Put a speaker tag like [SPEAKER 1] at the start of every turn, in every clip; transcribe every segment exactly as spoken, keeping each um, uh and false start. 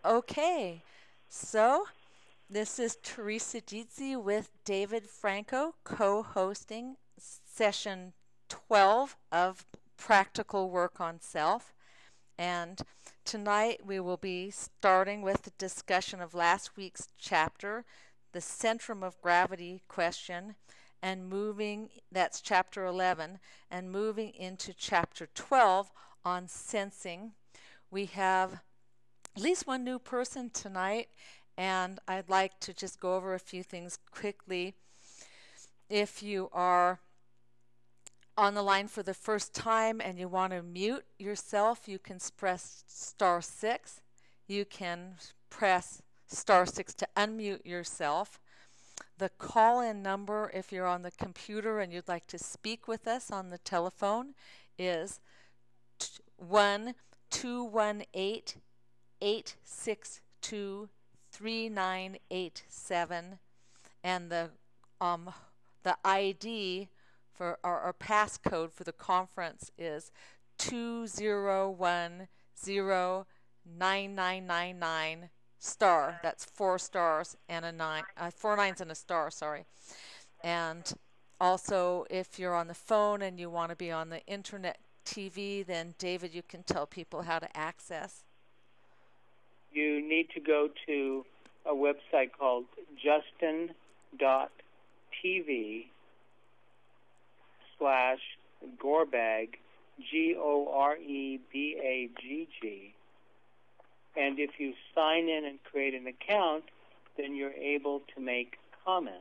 [SPEAKER 1] Okay, so this is Teresa Dietze with David Franco co-hosting session twelve of Practical Work on Self. And tonight we will be starting with the discussion of last week's chapter, the centrum of gravity question, and moving, that's chapter eleven, and moving into chapter twelve on sensing. We have at least one new person tonight, and I'd like to just go over a few things quickly. If you are on the line for the first time and you want to mute yourself, you can press star six. You can press star six to unmute yourself. The call-in number, if you're on the computer and you'd like to speak with us on the telephone, is one two one eight eight six two three nine eight seven, and the um the I D for our, our passcode for the conference is two zero one zero nine nine nine nine star. That's four stars and a nine, uh, four nines and a star. Sorry. And also, if you're on the phone and you want to be on the internet T V, then David, you can tell people how to access.
[SPEAKER 2] You need to go to a website called justin dot t v slash gorebag, G O R E B A G G. And if you sign in and create an account, then you're able to make comments.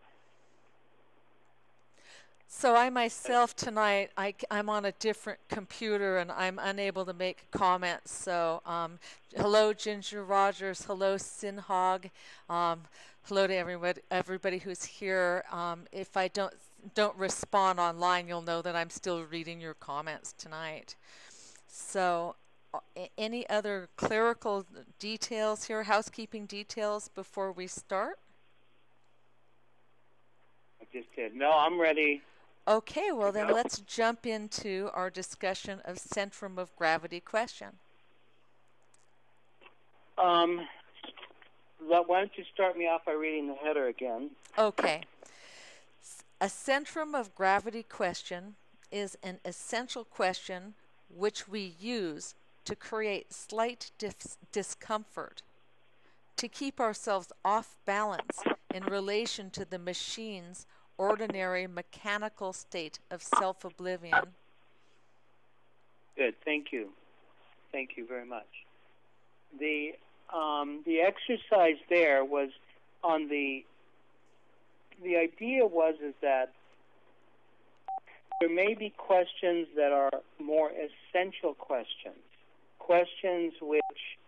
[SPEAKER 1] So I myself tonight, I, I'm on a different computer and I'm unable to make comments. So um, hello, Ginger Rogers. Hello, Sinhog. Um, hello to everybody, everybody who's here. Um, if I don't don't respond online, you'll know that I'm still reading your comments tonight. So uh, any other clerical details here, housekeeping details before we start?
[SPEAKER 2] I just did. No, I'm ready.
[SPEAKER 1] Okay, well then let's jump into our discussion of centrum of gravity question.
[SPEAKER 2] Um, why don't you start me off by reading the header again?
[SPEAKER 1] Okay. A centrum of gravity question is an essential question which we use to create slight dis- discomfort, to keep ourselves off balance in relation to the machine's ordinary mechanical state of self-oblivion.
[SPEAKER 2] Good, thank you. Thank you very much. The um, the exercise there was on the the idea was is that there may be questions that are more essential questions, questions which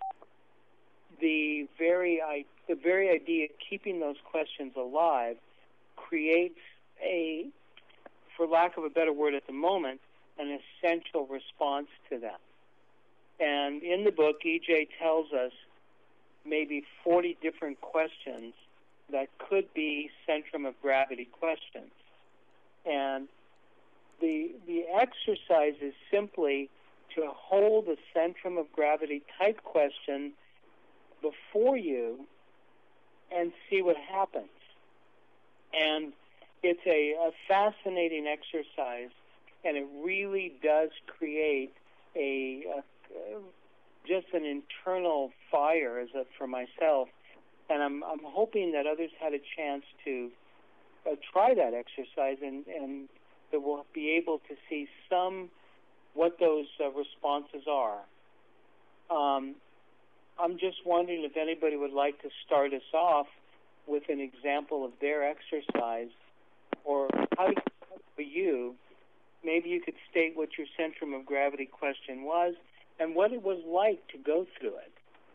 [SPEAKER 2] the very the very idea of keeping those questions alive creates a, for lack of a better word at the moment, an essential response to them. And in the book, E J tells us maybe forty different questions that could be centrum of gravity questions. And the the exercise is simply to hold a centrum of gravity type question before you and see what happens. And it's a, a fascinating exercise, and it really does create a, a just an internal fire as a, for myself. And I'm I'm hoping that others had a chance to uh, try that exercise, and, and that we'll be able to see some what those uh, responses are. Um, I'm just wondering if anybody would like to start us off with an example of their exercise, or how did it for you? Maybe you could state what your centrum of gravity question was and what it was like to go through it.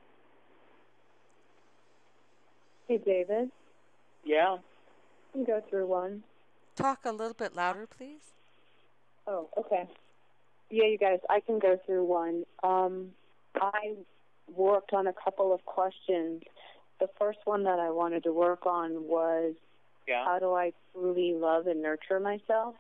[SPEAKER 3] Hey, David.
[SPEAKER 2] Yeah?
[SPEAKER 3] You can go through one.
[SPEAKER 1] Talk a little bit louder, please.
[SPEAKER 3] Oh, okay. Yeah, you guys, I can go through one. Um, I worked on a couple of questions. The first one that I wanted to work on was,
[SPEAKER 2] yeah.
[SPEAKER 3] how do I truly love and nurture myself?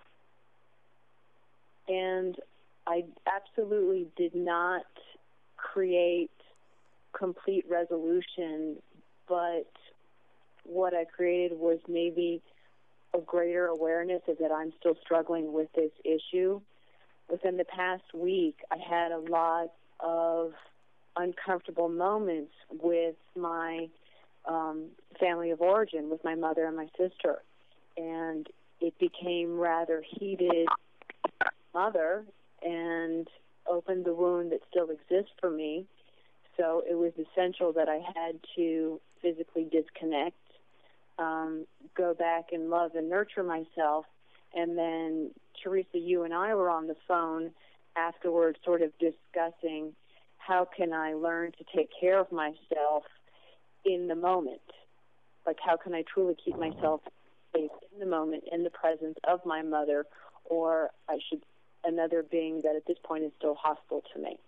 [SPEAKER 3] And I absolutely did not create complete resolution, but what I created was maybe a greater awareness of that I'm still struggling with this issue. Within the past week, I had a lot of uncomfortable moments with my um, family of origin, with my mother and my sister. And it became rather heated mother and opened the wound that still exists for me. So it was essential that I had to physically disconnect, um, go back and love and nurture myself. And then, Teresa, you and I were on the phone afterwards sort of discussing how can I learn to take care of myself in the moment. Like, how can I truly keep myself safe in the moment, in the presence of my mother, or I should, another being that at this point is still hostile to me.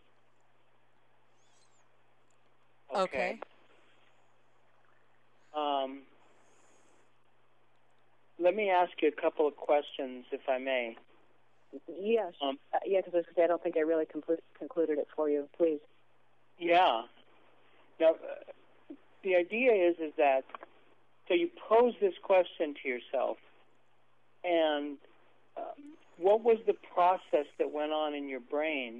[SPEAKER 1] Okay.
[SPEAKER 2] Um, let me ask you a couple of questions, if I may.
[SPEAKER 3] Yes.
[SPEAKER 2] Um,
[SPEAKER 3] uh, yeah, because I was going to say, I don't think I really conclu- concluded it for you. Please.
[SPEAKER 2] Yeah. Now, uh, the idea is is that, so you pose this question to yourself, and um, what was the process that went on in your brain,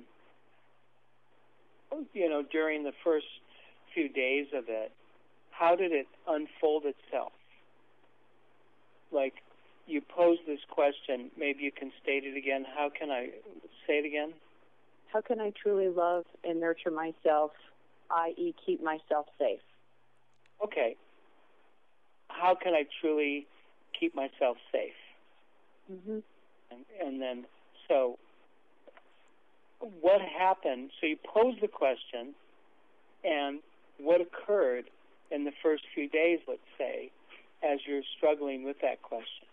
[SPEAKER 2] you know, during the first few days of it? How did it unfold itself? Like, you pose this question, maybe you can state it again. How can I say it again?
[SPEAKER 3] How can I truly love and nurture myself, that is keep myself safe?
[SPEAKER 2] Okay. How can I truly keep myself safe?
[SPEAKER 3] Mm-hmm.
[SPEAKER 2] And, and then, so, what happened? So you pose the question, and what occurred in the first few days, let's say, as you're struggling with that question?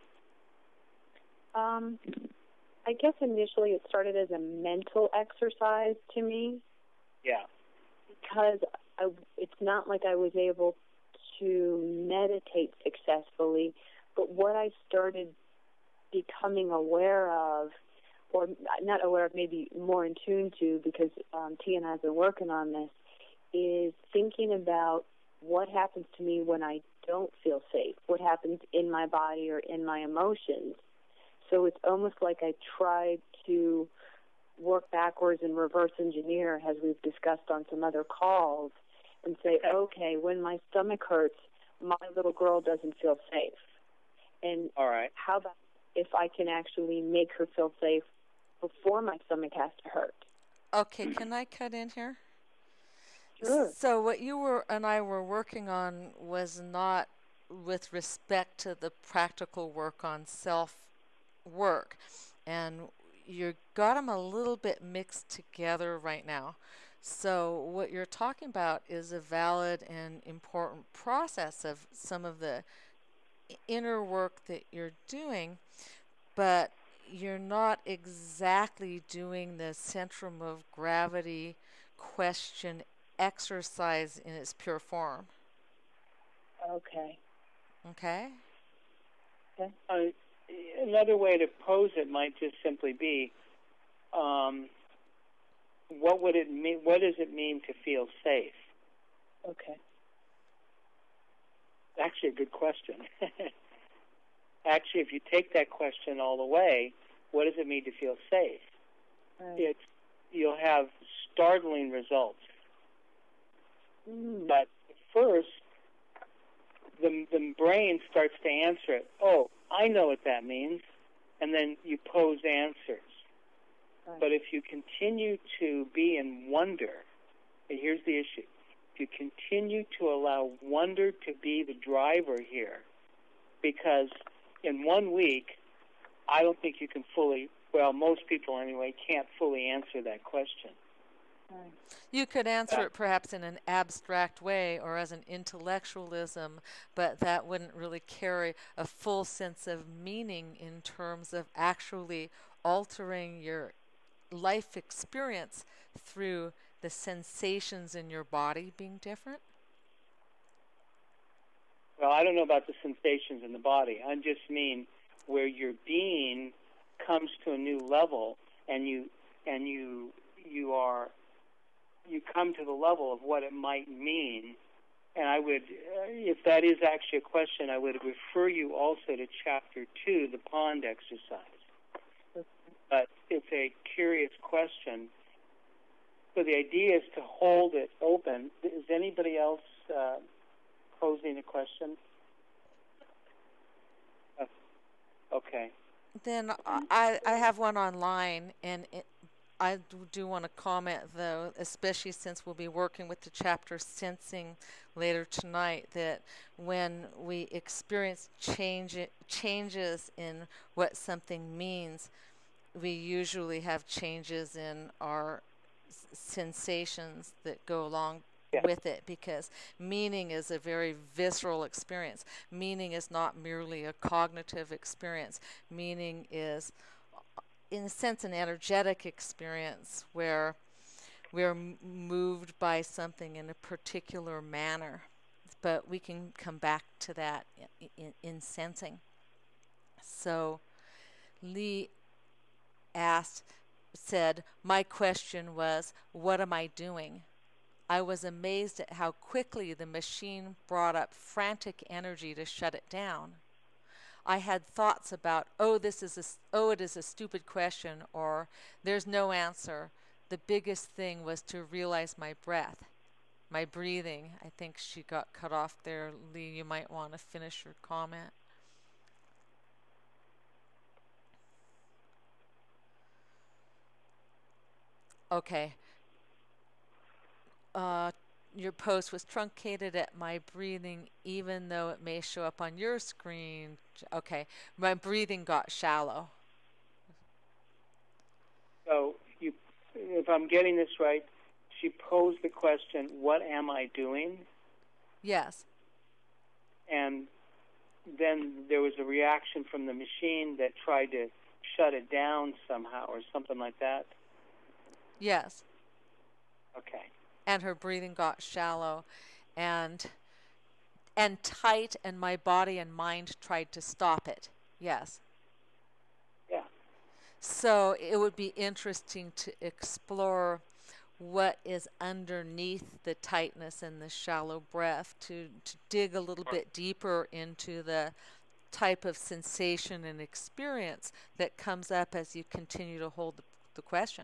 [SPEAKER 3] Um, I guess initially it started as a mental exercise to me.
[SPEAKER 2] Yeah.
[SPEAKER 3] Because I, it's not like I was able to meditate successfully, but what I started becoming aware of, or not aware of, maybe more in tune to, because um, Tia and I have been working on this, is thinking about what happens to me when I don't feel safe, what happens in my body or in my emotions. So it's almost like I tried to work backwards and reverse engineer, as we've discussed on some other calls, and say, okay, when my stomach hurts, my little girl doesn't feel safe. And
[SPEAKER 2] all right,
[SPEAKER 3] how about if I can actually make her feel safe before my stomach has to hurt?
[SPEAKER 1] Okay, can I cut in here?
[SPEAKER 3] Sure.
[SPEAKER 1] So what you were and I were working on was not with respect to the practical work on self-work. And you got them a little bit mixed together right now. So what you're talking about is a valid and important process of some of the inner work that you're doing, but you're not exactly doing the centrum of gravity question exercise in its pure form.
[SPEAKER 3] Okay.
[SPEAKER 1] Okay?
[SPEAKER 3] Okay.
[SPEAKER 2] Uh, another way to pose it might just simply be, um, what would it mean? What does it mean to feel safe?
[SPEAKER 3] Okay.
[SPEAKER 2] Actually, a good question. Actually, if you take that question all the way, what does it mean to feel safe?
[SPEAKER 3] Right.
[SPEAKER 2] It's, you'll have startling results.
[SPEAKER 3] Mm.
[SPEAKER 2] But first, the, the brain starts to answer it. Oh, I know what that means. And then you pose answers.
[SPEAKER 3] Right.
[SPEAKER 2] But if you continue to be in wonder, and here's the issue, if you continue to allow wonder to be the driver here, because in one week, I don't think you can fully, well, most people anyway, can't fully answer that question.
[SPEAKER 3] Right.
[SPEAKER 1] You could answer it perhaps in an abstract way or as an intellectualism, but that wouldn't really carry a full sense of meaning in terms of actually altering your life experience through the sensations in your body being different.
[SPEAKER 2] Well, I don't know about the sensations in the body. I just mean where your being comes to a new level, and you and you you are you come to the level of what it might mean. And I would, uh, if that is actually a question, I would refer you also to Chapter two, the pond exercise. But it's a curious question. So the idea is to hold it open. Is anybody else uh, posing a question? Uh, okay.
[SPEAKER 1] Then I, I have one online, and it, I do want to comment, though, especially since we'll be working with the chapter Sensing later tonight, that when we experience change, changes in what something means, we usually have changes in our s- sensations that go along
[SPEAKER 2] Yeah.
[SPEAKER 1] with it, because meaning is a very visceral experience. Meaning is not merely a cognitive experience. Meaning is, in a sense, an energetic experience where we're m- moved by something in a particular manner. But we can come back to that in, in, in sensing. So Lee asked, said, my question was, what am I doing? I was amazed at how quickly the machine brought up frantic energy to shut it down. I had thoughts about, oh, this is a, oh, it is a stupid question, or there's no answer. The biggest thing was to realize my breath, my breathing. I think she got cut off there. Lee, you might want to finish your comment. Okay. Uh, your post was truncated at my breathing, even though it may show up on your screen. Okay, my breathing got shallow.
[SPEAKER 2] So, you, if I'm getting this right, she posed the question, what am I doing?
[SPEAKER 1] Yes.
[SPEAKER 2] And then there was a reaction from the machine that tried to shut it down somehow or something like that?
[SPEAKER 1] Yes.
[SPEAKER 2] Okay.
[SPEAKER 1] And her breathing got shallow and and tight, and my body and mind tried to stop it. Yes.
[SPEAKER 2] Yeah.
[SPEAKER 1] So it would be interesting to explore what is underneath the tightness and the shallow breath, to, to dig a little bit deeper into the type of sensation and experience that comes up as you continue to hold the, the question.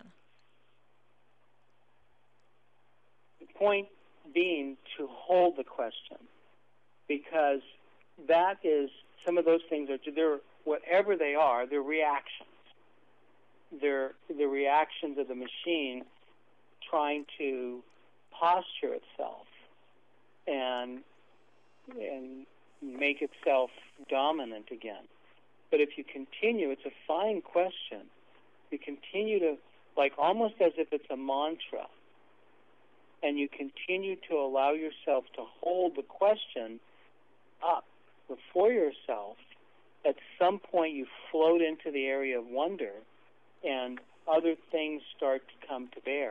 [SPEAKER 2] The point being to hold the question, because that is, some of those things are, they're, whatever they are, they're reactions. They're the reactions of the machine trying to posture itself and and make itself dominant again. But if you continue, it's a fine question. You continue to, like almost as if it's a mantra, and you continue to allow yourself to hold the question up before yourself. At some point you float into the area of wonder, and other things start to come to bear.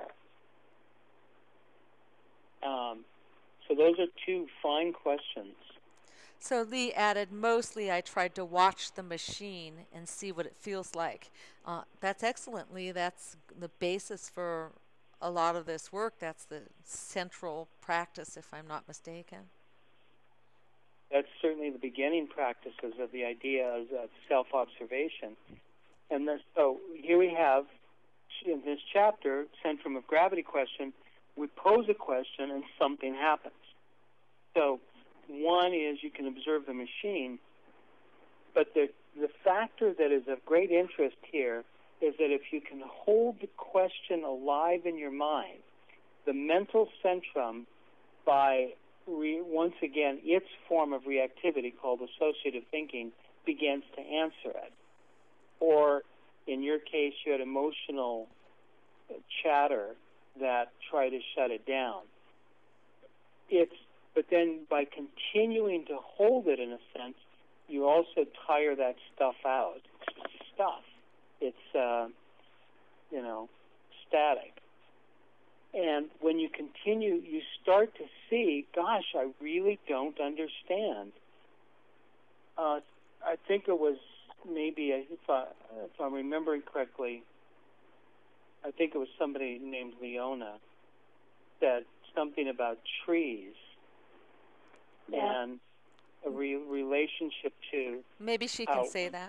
[SPEAKER 2] Um, so those are two fine questions.
[SPEAKER 1] So Lee added, mostly I tried to watch the machine and see what it feels like. Uh, that's excellent, Lee. That's the basis for a lot of this work. That's the central practice, if I'm not mistaken.
[SPEAKER 2] That's certainly the beginning practices of the idea of uh, self-observation. And this, so here we have, in this chapter, Centrum of Gravity question, we pose a question and something happens. So one is you can observe the machine, but the, the factor that is of great interest here is that if you can hold the question alive in your mind, the mental centrum, by re, once again its form of reactivity called associative thinking, begins to answer it. Or in your case, you had emotional chatter that tried to shut it down. It's, but then by continuing to hold it in a sense, you also tire that stuff out. It's stuff. It's, uh, you know, static. And when you continue, you start to see, gosh, I really don't understand. Uh, I think it was maybe, if, I, if I'm remembering correctly, I think it was somebody named Leona said something about trees
[SPEAKER 3] Yeah.
[SPEAKER 2] and a re- relationship to
[SPEAKER 1] Maybe she
[SPEAKER 2] how,
[SPEAKER 1] can say that.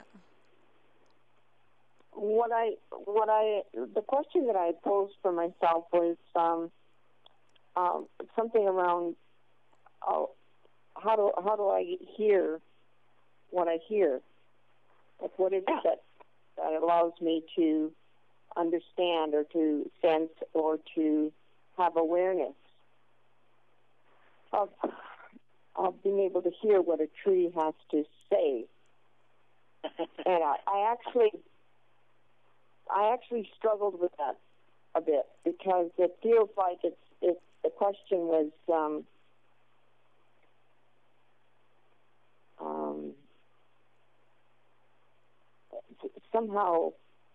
[SPEAKER 3] What I, what I, the question that I posed for myself was um, um, something around uh, how do how do I hear what I hear? Like, what is
[SPEAKER 2] Yeah.
[SPEAKER 3] it that that allows me to understand or to sense or to have awareness of of being able to hear what a tree has to say? And I, I actually I actually struggled with that a bit because it feels like it's it's the question was um, um, somehow.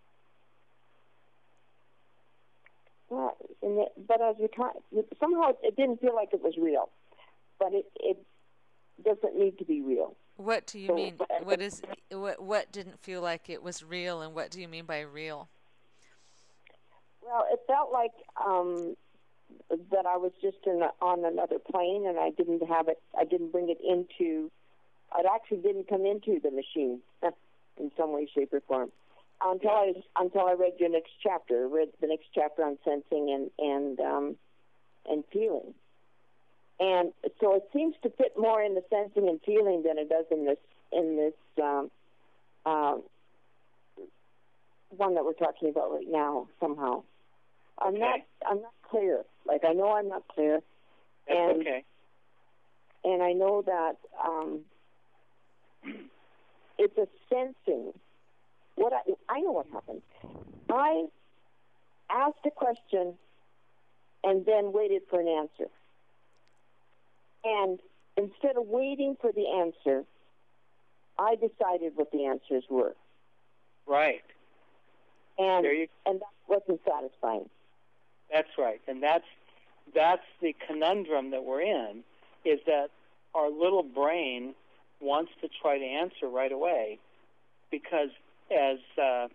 [SPEAKER 3] Well, in the, but as we try, somehow it didn't feel like it was real, but it it doesn't need to be real.
[SPEAKER 1] What do you
[SPEAKER 3] So,
[SPEAKER 1] mean? What is what? What didn't feel like it was real, and what do you mean by real?
[SPEAKER 3] Well, it felt like um, that I was just in a, on another plane, and I didn't have it. I didn't bring it into. It actually didn't come into the machine in some way, shape, or form until I until I read your next chapter. Read the next chapter on sensing and and um, and feeling, and so it seems to fit more in the sensing and feeling than it does in this in this um, um, one that we're talking about right now. Somehow, I'm
[SPEAKER 2] Okay.
[SPEAKER 3] not I'm not clear. Like, I know I'm not clear,
[SPEAKER 2] That's
[SPEAKER 3] and
[SPEAKER 2] okay.
[SPEAKER 3] and I know that um, it's a sensing. What I I know what happened. I asked a question and then waited for an answer. And instead of waiting for the answer, I decided what the answers were.
[SPEAKER 2] Right.
[SPEAKER 3] And
[SPEAKER 2] There you
[SPEAKER 3] and that wasn't satisfying.
[SPEAKER 2] That's right, and that's that's the conundrum that we're in, is that our little brain wants to try to answer right away, because as uh,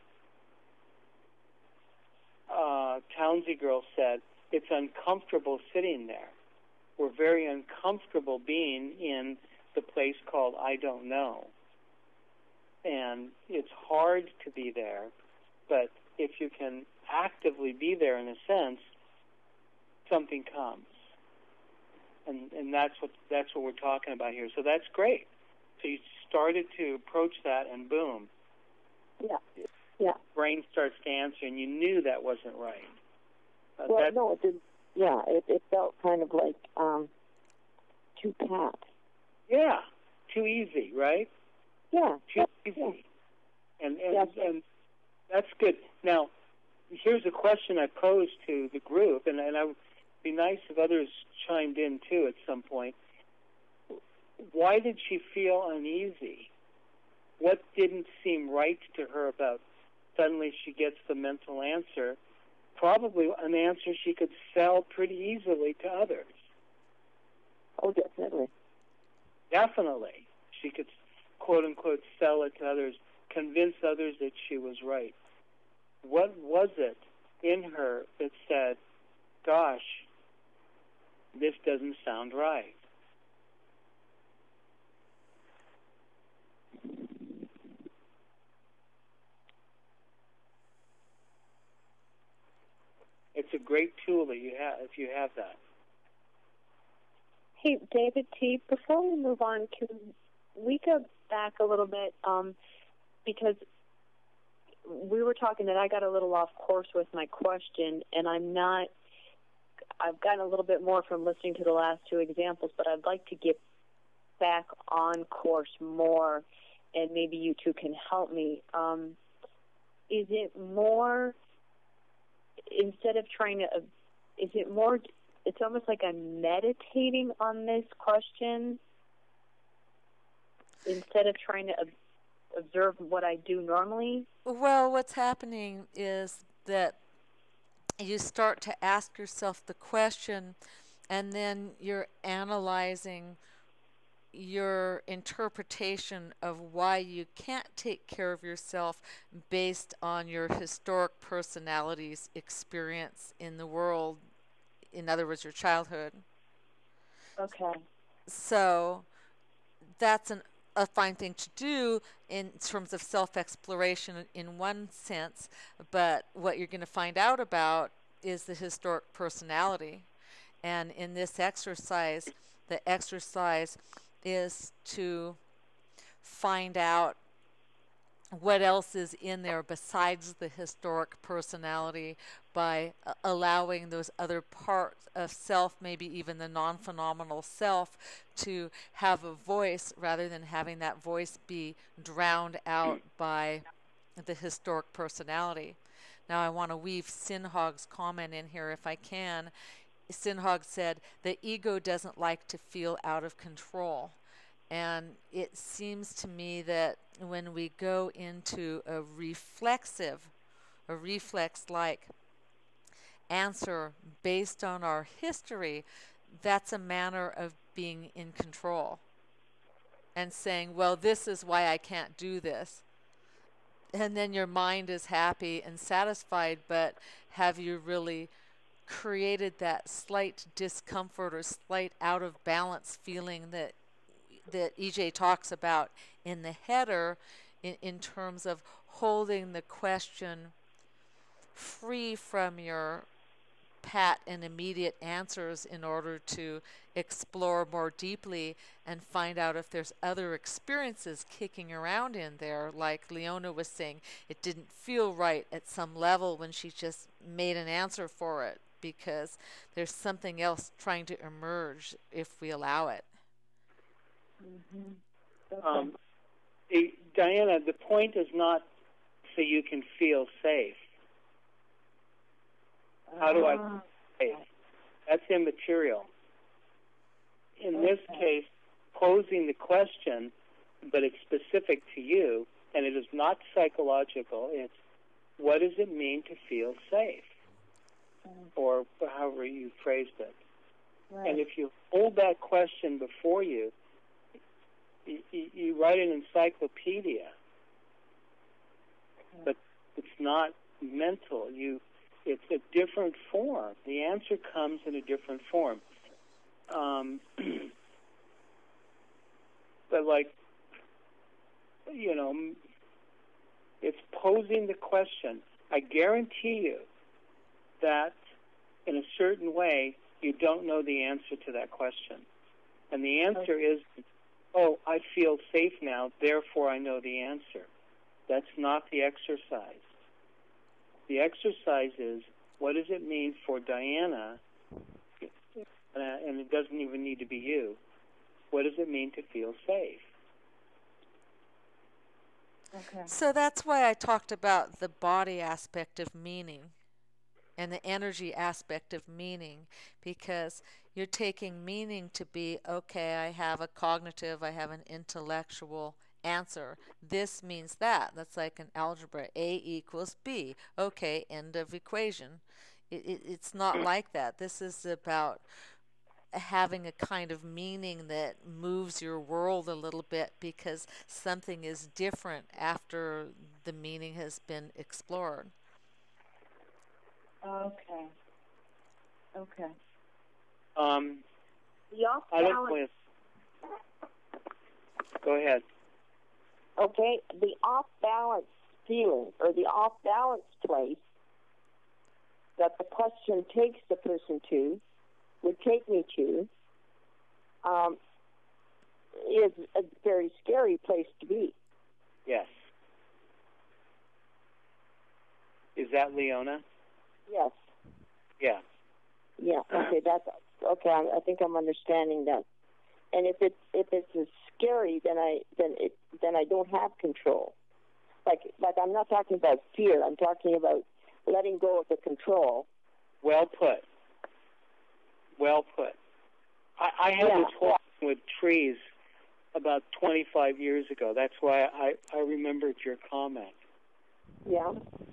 [SPEAKER 2] uh, Townsy Girl said, it's uncomfortable sitting there. We're very uncomfortable being in the place called I don't know, and it's hard to be there, but if you can actively be there in a sense, something comes. And and that's what that's what we're talking about here. So that's great. So you started to approach that and boom.
[SPEAKER 3] Yeah. Yeah.
[SPEAKER 2] Brain starts to answer and you knew that wasn't right. Uh,
[SPEAKER 3] Well,
[SPEAKER 2] that,
[SPEAKER 3] no, it didn't. Yeah, it, it felt kind of like um, too pat.
[SPEAKER 2] yeah. Too easy, right?
[SPEAKER 3] Yeah.
[SPEAKER 2] Too
[SPEAKER 3] yeah.
[SPEAKER 2] easy. And and,
[SPEAKER 3] Yes.
[SPEAKER 2] and that's good. Now, here's a question I posed to the group, and, and I would be nice if others chimed in too at some point. Why did she feel uneasy? What didn't seem right to her about suddenly she gets the mental answer? Probably an answer she could sell pretty easily to others.
[SPEAKER 3] Oh, definitely.
[SPEAKER 2] Definitely. She could, quote unquote, sell it to others, convince others that she was right. What was it in her that said, gosh, this doesn't sound right? It's a great tool that you have if you have that.
[SPEAKER 4] Hey, David T., before we move on, can we go back a little bit? Um, because we were talking that I got a little off course with my question, and I'm not, I've gotten a little bit more from listening to the last two examples, but I'd like to get back on course more, and maybe you two can help me. Um, is it more, instead of trying to, uh, is it more, it's almost like I'm meditating on this question instead of trying to ob- observe what I do normally?
[SPEAKER 1] Well, what's happening is that you start to ask yourself the question, and then you're analyzing your interpretation of why you can't take care of yourself based on your historic personality's experience in the world in other words, your childhood.
[SPEAKER 4] Okay.
[SPEAKER 1] So that's an, a fine thing to do in terms of self-exploration in one sense, but what you're going to find out about is the historic personality. And in this exercise, the exercise is to find out what else is in there besides the historic personality by uh, allowing those other parts of self, maybe even the non-phenomenal self, to have a voice rather than having that voice be drowned out by the historic personality. Now I want to weave Sinhog's comment in here if I can. Sinhog said, the ego doesn't like to feel out of control. And it seems to me that when we go into a reflexive, a reflex-like answer based on our history, that's a manner of being in control and saying, well, this is why I can't do this. And then your mind is happy and satisfied, but have you really created that slight discomfort or slight out of balance feeling that that E J talks about in the header in, in terms of holding the question free from your pat and immediate answers in order to explore more deeply and find out if there's other experiences kicking around in there. Like Leona was saying, it didn't feel right at some level when she just made an answer for it because there's something else trying to emerge if we allow it.
[SPEAKER 4] Mm-hmm. Okay.
[SPEAKER 2] Um, eh, Diana, the point is not so you can feel safe. How do I feel safe? That's immaterial. In
[SPEAKER 4] okay.
[SPEAKER 2] this case, posing the question, but it's specific to you, and it is not psychological. It's, what does it mean to feel safe?
[SPEAKER 4] Mm-hmm.
[SPEAKER 2] Or however you phrased it.
[SPEAKER 4] Right.
[SPEAKER 2] And if you hold that question before you, You, you write an encyclopedia, but it's not mental. You, it's a different form. The answer comes in a different form. Um, but like, you know, it's posing the question. I guarantee you that in a certain way, you don't know the answer to that question. And the answer okay. is, oh, I feel safe now, therefore I know the answer. That's not the exercise. The exercise is, what does it mean for Diana, and it doesn't even need to be you, what does it mean to feel safe?
[SPEAKER 4] Okay.
[SPEAKER 1] So that's why I talked about the body aspect of meaning and the energy aspect of meaning, because you're taking meaning to be, okay, I have a cognitive, I have an intellectual answer. This means that. That's like an algebra. A equals B. Okay, end of equation. It, it, it's not like that. This is about having a kind of meaning that moves your world a little bit because something is different after the meaning has been explored.
[SPEAKER 4] Okay. Okay.
[SPEAKER 2] Um,
[SPEAKER 4] the off
[SPEAKER 2] I don't
[SPEAKER 4] balance.
[SPEAKER 2] Go ahead.
[SPEAKER 5] Okay, the off balance feeling or the off balance place that the question takes the person to, would take me to, um, is a very scary place to be.
[SPEAKER 2] Yes. Is that Leona?
[SPEAKER 5] Yes.
[SPEAKER 2] Yeah.
[SPEAKER 5] Yeah. Okay. That's okay. I, I think I'm understanding that. And if it if it's as scary, then I then it then I don't have control. Like like I'm not talking about fear. I'm talking about letting go of the control.
[SPEAKER 2] Well put. Well put. I, I had
[SPEAKER 5] yeah.
[SPEAKER 2] this whole thing with trees about twenty-five years ago. That's why I, I remembered your comment.
[SPEAKER 5] Yeah.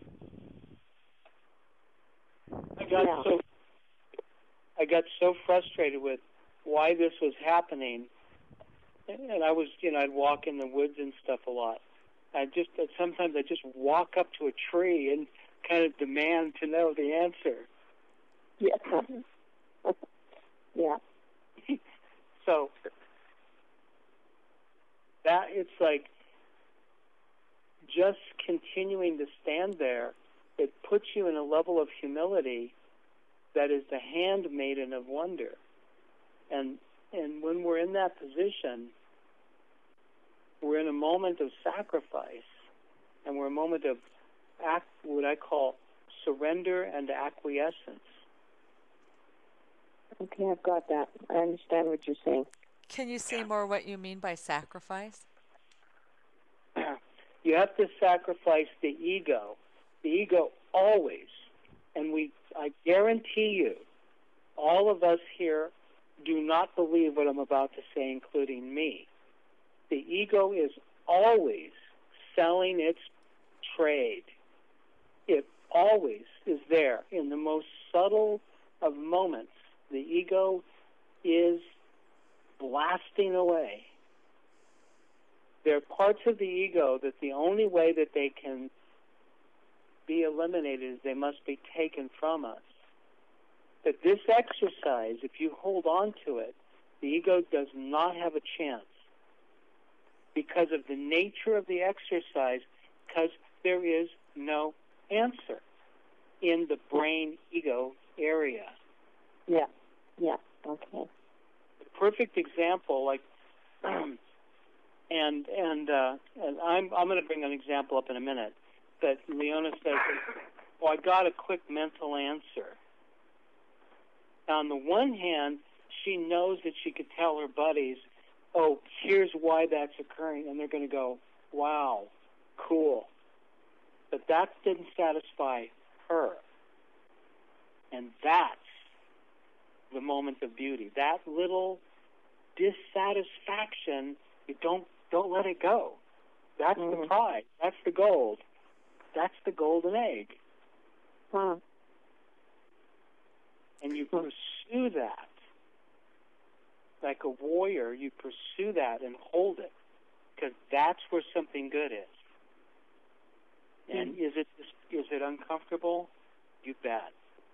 [SPEAKER 2] I got
[SPEAKER 5] yeah.
[SPEAKER 2] so I got so frustrated with why this was happening, and I was, you know, I'd walk in the woods and stuff a lot. I just sometimes I just walk up to a tree and kind of demand to know the answer.
[SPEAKER 5] Yeah. Yeah.
[SPEAKER 2] So that it's like just continuing to stand there, it puts you in a level of humility that is the handmaiden of wonder. And and when we're in that position, we're in a moment of sacrifice, and we're in a moment of act, what I call surrender and acquiescence.
[SPEAKER 5] Okay, I've got that. I understand what you're saying.
[SPEAKER 1] Can you say more what you mean by sacrifice?
[SPEAKER 2] You have to sacrifice the ego. The ego always, and we, I guarantee you, all of us here do not believe what I'm about to say, including me. The ego is always selling its trade. It always is there in the most subtle of moments. The ego is blasting away. There are parts of the ego that the only way that they can be eliminated is they must be taken from us. That this exercise, if you hold on to it, the ego does not have a chance because of the nature of the exercise, because there is no answer in the brain-ego area.
[SPEAKER 5] Yeah, yeah, okay.
[SPEAKER 2] The perfect example, like, and and uh, and I'm I'm going to bring an example up in a minute. That Leona says, "Oh, I got a quick mental answer." On the one hand, she knows that she could tell her buddies, "Oh, here's why that's occurring," and they're going to go, "Wow, cool." But that didn't satisfy her, and that's the moment of beauty. That little dissatisfaction, you don't don't let it go. That's mm-hmm. the prize. That's the gold. That's the golden egg.
[SPEAKER 5] Huh.
[SPEAKER 2] And you pursue that like a warrior. You pursue that and hold it, because that's where something good is. And mm-hmm. is it is it uncomfortable? You bet.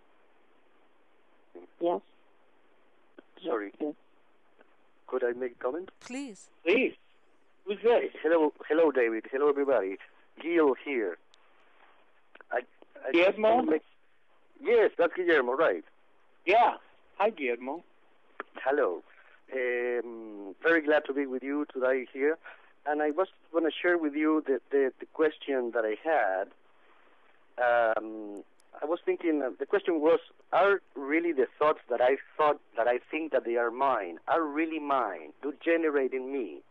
[SPEAKER 5] Yes.
[SPEAKER 6] Sorry.
[SPEAKER 5] Yes.
[SPEAKER 6] Could I make a comment?
[SPEAKER 1] Please.
[SPEAKER 2] Please. Who's this?
[SPEAKER 6] Hello, hello, David. Hello, everybody. Gil here. I, I
[SPEAKER 2] Guillermo?
[SPEAKER 6] Make... Yes, that's Guillermo, right?
[SPEAKER 2] Yeah. Hi, Guillermo.
[SPEAKER 6] Hello. Um, very glad to be with you today here. And I was going to share with you the, the, the question that I had. Um, I was thinking, uh, the question was, are really the thoughts that I thought, that I think that they are mine, are really mine, do generate in me?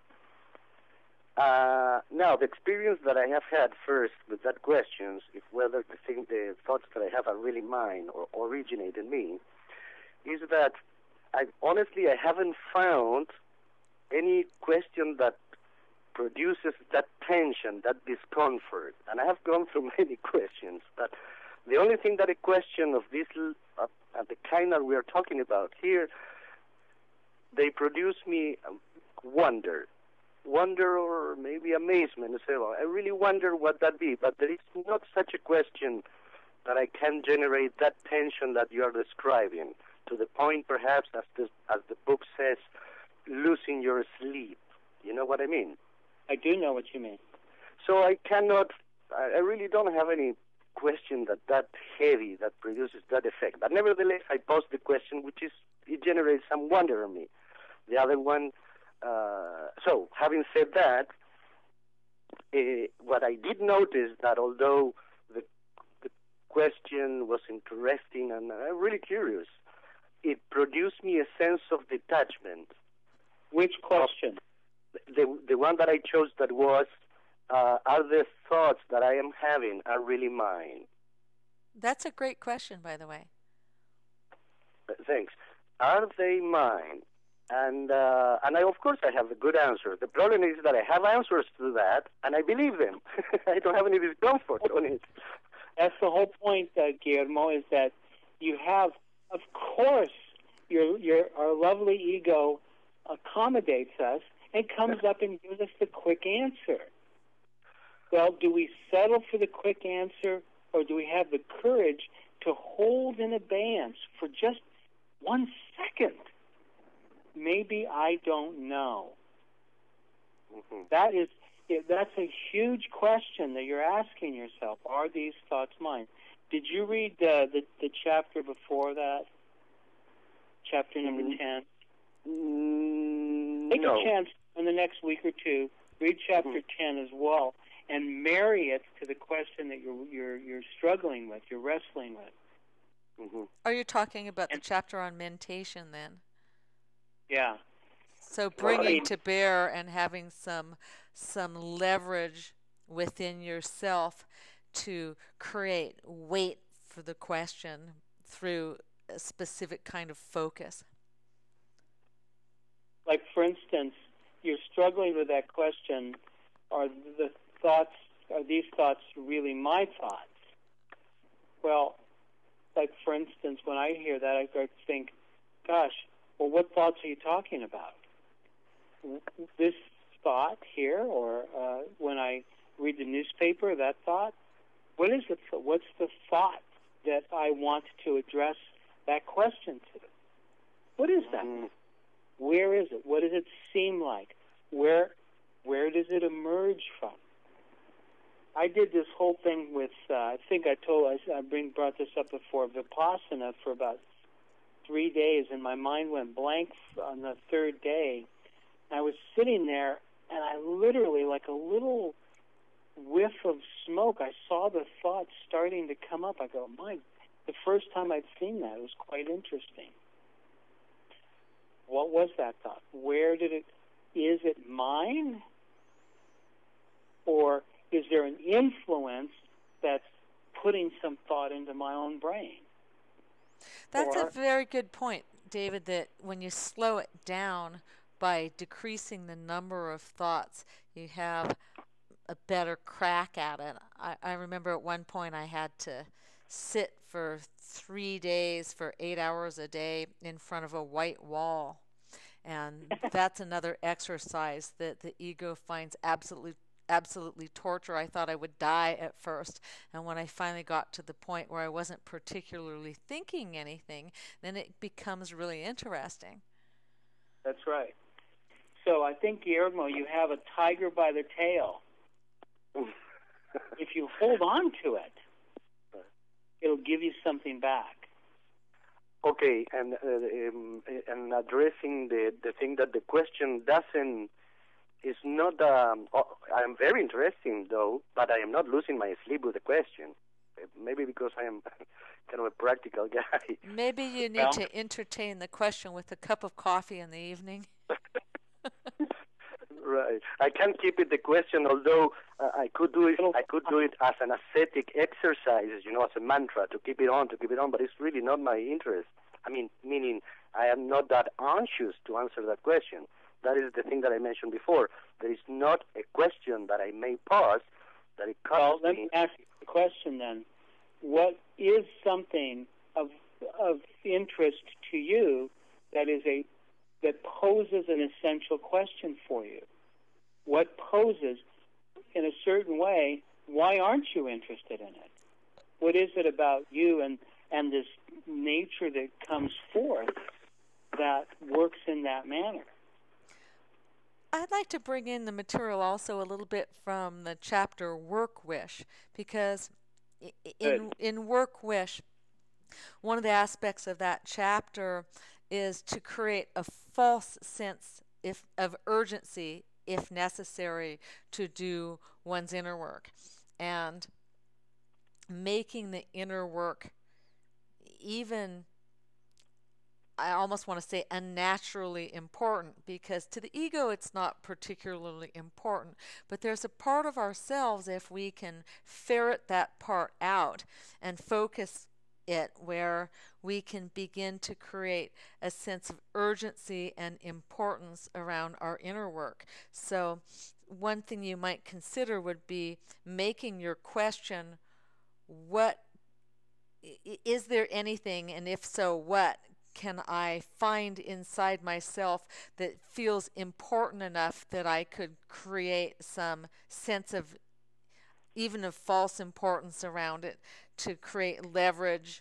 [SPEAKER 6] Uh, now, the experience that I have had first with that question, if whether the, thing, the thoughts that I have are really mine or originate in me, is that I honestly I haven't found any question that produces that tension, that discomfort. And I have gone through many questions, but the only thing that a question of this, uh, uh, the kind that we are talking about here, they produce me wonder. Wonder or maybe amazement. I say, well, I really wonder what that be, but there is not such a question that I can generate that tension that you are describing, to the point perhaps, as the, as the book says, losing your sleep. You know what I mean?
[SPEAKER 2] I do know what you mean.
[SPEAKER 6] So I cannot, I, I really don't have any question that that heavy, that produces that effect. But nevertheless, I pose the question, which is, it generates some wonder in me. The other one, Uh, so, having said that, uh, what I did notice that although the, the question was interesting and I'm uh, really curious, it produced me a sense of detachment.
[SPEAKER 2] Which question?
[SPEAKER 6] The the one that I chose that was, uh, are the thoughts that I am having are really mine?
[SPEAKER 1] That's a great question, by the way.
[SPEAKER 6] Uh, thanks. Are they mine? And uh, and I, of course, I have a good answer. The problem is that I have answers to that, and I believe them. I don't have any discomfort on it.
[SPEAKER 2] That's the whole point, uh, Guillermo, is that you have, of course, your your our lovely ego accommodates us and comes up and gives us the quick answer. Well, do we settle for the quick answer, or do we have the courage to hold in abeyance for just one second. Maybe I don't know.
[SPEAKER 6] Mm-hmm.
[SPEAKER 2] That is, that's a huge question that you're asking yourself. Are these thoughts mine? Did you read uh, the the chapter before that? Chapter number
[SPEAKER 6] Mm,
[SPEAKER 2] ten.
[SPEAKER 6] mm,
[SPEAKER 2] Take
[SPEAKER 6] no.
[SPEAKER 2] a chance in the next week or two. Read chapter
[SPEAKER 6] Mhm.
[SPEAKER 2] ten as well, and marry it to the question that you're you're you're struggling with, you're wrestling with.
[SPEAKER 6] Mm-hmm.
[SPEAKER 1] Are you talking about the
[SPEAKER 2] And-
[SPEAKER 1] chapter on mentation then?
[SPEAKER 2] Yeah.
[SPEAKER 1] So
[SPEAKER 2] Well, I
[SPEAKER 1] bringing
[SPEAKER 2] mean-
[SPEAKER 1] to bear and having some some leverage within yourself to create weight for the question through a specific kind of focus.
[SPEAKER 2] Like, for instance, you're struggling with that question, are the thoughts, are these thoughts really my thoughts? Well, like, for instance, when I hear that, I I think, gosh, well, what thoughts are you talking about? This thought here, or uh, when I read the newspaper, that thought? What is it? What's the thought that I want to address that question to? What is that?
[SPEAKER 6] Mhm.
[SPEAKER 2] Where is it? What does it seem like? Where where does it emerge from? I did this whole thing with, uh, I think I told, I, I bring, brought this up before, Vipassana for about three days, and my mind went blank on the third day. I was sitting there, and I literally, like a little whiff of smoke, I saw the thoughts starting to come up. I go, my, the first time I'd seen that, it was quite interesting. What was that thought? Where did it, is it mine? Or is there an influence that's putting some thought into my own brain?
[SPEAKER 1] That's
[SPEAKER 2] Or-
[SPEAKER 1] a very good point, David, that when you slow it down by decreasing the number of thoughts, you have a better crack at it. I, I remember at one point I had to sit for three days for eight hours a day in front of a white wall. And that's another exercise that the ego finds absolutely absolutely torture. I thought I would die at first. And when I finally got to the point where I wasn't particularly thinking anything, then it becomes really interesting.
[SPEAKER 2] That's right. So I think, Guillermo, you have a tiger by the tail. If you hold on to it, it'll give you something back.
[SPEAKER 6] Okay, and uh, um, and addressing the the thing that the question doesn't is not. Um, oh, I'm very interesting though, but I am not losing my sleep with the question. Maybe because I am kind of a practical guy.
[SPEAKER 1] Maybe you need
[SPEAKER 2] Well-
[SPEAKER 1] to entertain the question with a cup of coffee in the evening.
[SPEAKER 6] Right. I can't keep it the question, although uh, I could do it. I could do it as an ascetic exercise, you know, as a mantra to keep it on, to keep it on. But it's really not my interest. I mean, meaning I am not that anxious to answer that question. That is the thing that I mentioned before. There is not a question that I may pose that it
[SPEAKER 2] Well,
[SPEAKER 6] comes
[SPEAKER 2] let
[SPEAKER 6] me.
[SPEAKER 2] me ask you a question then. What is something of of interest to you that is a that poses an essential question for you? What poses, in a certain way, why aren't you interested in it? What is it about you and, and this nature that comes forth that works in that manner?
[SPEAKER 1] I'd like to bring in the material also a little bit from the chapter Work Wish, because i- i- in, in Work Wish, one of the aspects of that chapter is to create a false sense if, of urgency if necessary to do one's inner work, and making the inner work even, I almost want to say, unnaturally important, because to the ego it's not particularly important, but there's a part of ourselves, if we can ferret that part out and focus it, where we can begin to create a sense of urgency and importance around our inner work. So one thing you might consider would be making your question, what is there anything, and if so, what can I find inside myself that feels important enough that I could create some sense of, even of false importance around it, to create leverage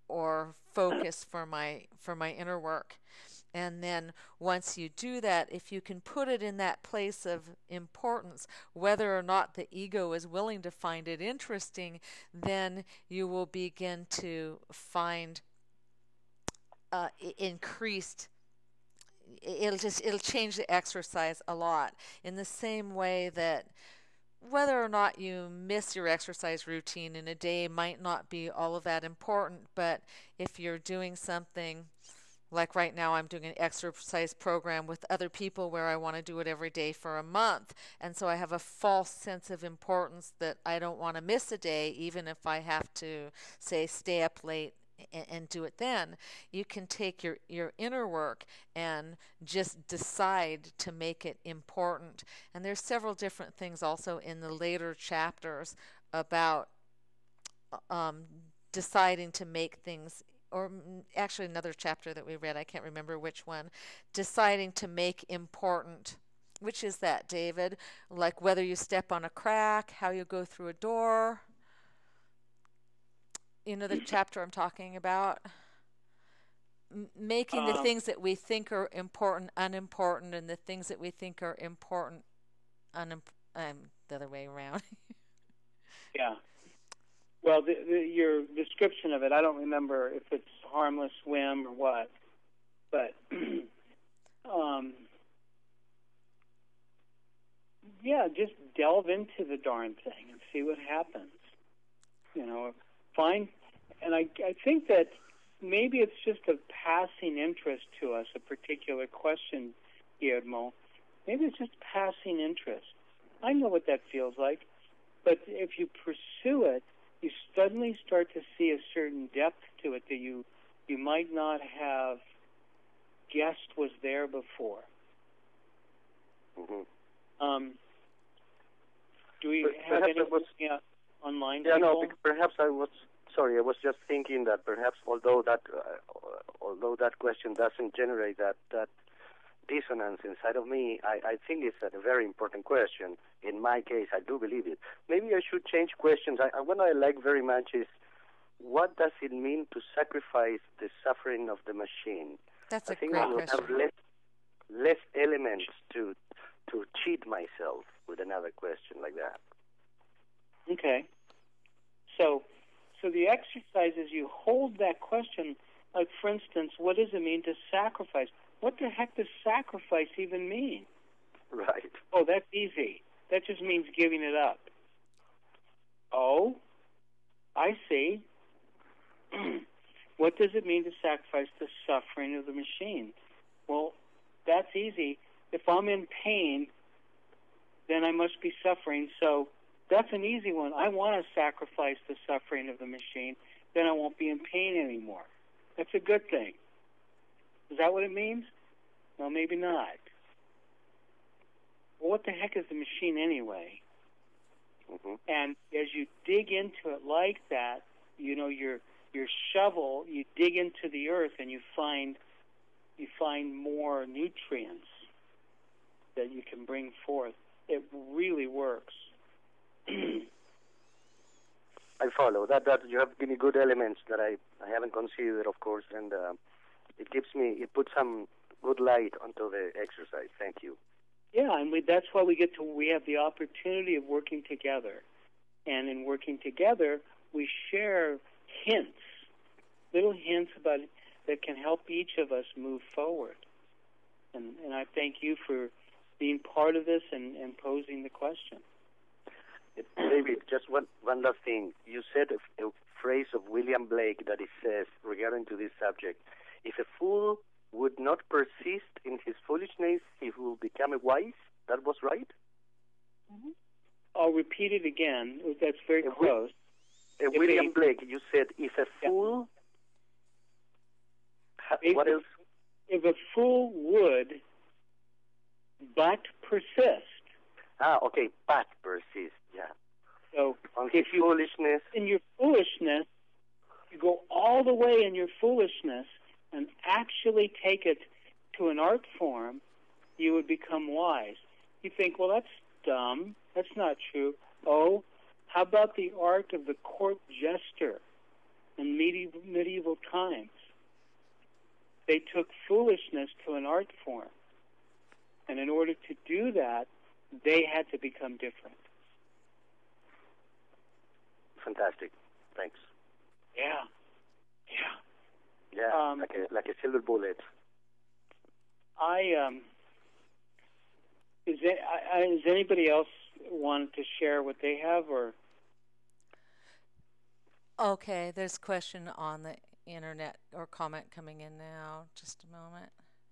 [SPEAKER 1] or focus for my for my inner work. And then once you do that, if you can put it in that place of importance, whether or not the ego is willing to find it interesting, then you will begin to find uh, increased. It'll just it'll change the exercise a lot. In the same way that whether or not you miss your exercise routine in a day might not be all of that important, but if you're doing something like right now, I'm doing an exercise program with other people where I want to do it every day for a month. And so I have a false sense of importance that I don't want to miss a day, even if I have to, say, stay up late and, and do it then. You can take your, your inner work and just decide to make it important. And there's several different things also in the later chapters about um, deciding to make things, or actually another chapter that we read, I can't remember which one, deciding to make important. Which is that, David? Like whether you step on a crack, how you go through a door. You know the chapter I'm talking about? M- making
[SPEAKER 2] Um,
[SPEAKER 1] the things that we think are important unimportant, and the things that we think are important unim- um, the other way around.
[SPEAKER 2] Yeah. Well, the, the, your description of it, I don't remember if it's harmless whim or what, but um, yeah, just delve into the darn thing and see what happens. You know, find, and I, I think that maybe it's just a passing interest to us, a particular question, Guillermo. Maybe it's just passing interest. I know what that feels like, but if you pursue it, you suddenly start to see a certain depth to it that you you might not have guessed was there before.
[SPEAKER 6] Mm-hmm.
[SPEAKER 2] Um, do we
[SPEAKER 6] But
[SPEAKER 2] have
[SPEAKER 6] perhaps
[SPEAKER 2] any
[SPEAKER 6] I was,
[SPEAKER 2] uh, online
[SPEAKER 6] yeah,
[SPEAKER 2] people?
[SPEAKER 6] no, bec- perhaps I was, sorry, I was just thinking that perhaps although that, uh, although that question doesn't generate that, that dissonance inside of me, I, I think it's a very important question. In my case, I do believe it. Maybe I should change questions. I, what I like very much is, what does it mean to sacrifice the suffering of the machine?
[SPEAKER 1] That's
[SPEAKER 6] I
[SPEAKER 1] a
[SPEAKER 6] think
[SPEAKER 1] great
[SPEAKER 6] I will
[SPEAKER 1] question.
[SPEAKER 6] have less, less elements to to cheat myself with another question like that.
[SPEAKER 2] Okay. So, so the exercise is you hold that question. Like, for instance, what does it mean to sacrifice? What the heck does sacrifice even mean?
[SPEAKER 6] Right.
[SPEAKER 2] Oh, that's easy. That just means giving it up. Oh, I see. What does it mean to sacrifice the suffering of the machine? Well, that's easy. If I'm in pain, then I must be suffering. So that's an easy one. I want to sacrifice the suffering of the machine. Then I won't be in pain anymore. That's a good thing. Is that what it means? Well, maybe not. Well, what the heck is the machine anyway?
[SPEAKER 6] Mm-hmm.
[SPEAKER 2] And as you dig into it like that, you know, your your shovel, you dig into the earth and you find you find more nutrients that you can bring forth. It really works.
[SPEAKER 6] I follow that. That you have given good elements that I, I haven't considered, of course, and uh, it gives me it puts some good light onto the exercise. Thank you.
[SPEAKER 2] Yeah, and we, that's why we get to we have the opportunity of working together, and in working together, we share hints, little hints about that can help each of us move forward. And and I thank you for being part of this and, and posing the question.
[SPEAKER 6] David, just one one last thing. You said a, a phrase of William Blake that it says regarding to this subject: "If a fool would not persist in his foolishness, he will become a wise." That was right?
[SPEAKER 2] Mm-hmm. I'll repeat it again. That's very
[SPEAKER 6] a
[SPEAKER 2] close.
[SPEAKER 6] A William a, Blake, you said, if a fool...
[SPEAKER 2] Yeah.
[SPEAKER 6] What
[SPEAKER 2] if,
[SPEAKER 6] else?
[SPEAKER 2] If a fool would but persist.
[SPEAKER 6] Ah, okay, but persist, yeah.
[SPEAKER 2] So
[SPEAKER 6] on
[SPEAKER 2] if you,
[SPEAKER 6] foolishness...
[SPEAKER 2] in your foolishness, you go all the way in your foolishness and actually take it to an art form, you would become wise. You think, well, that's dumb. That's not true. Oh, how about the art of the court jester? in medieval, medieval times. They took foolishness to an art form. And in order to do that, they had to become different.
[SPEAKER 6] Fantastic. Thanks.
[SPEAKER 2] Yeah. Yeah.
[SPEAKER 6] Yeah,
[SPEAKER 2] Um,
[SPEAKER 6] like a like a silver bullet.
[SPEAKER 2] I um. Is it, I, I, is anybody else wanted to share what they have, or?
[SPEAKER 1] Okay, there's a question on the internet or comment coming in now. Just a moment.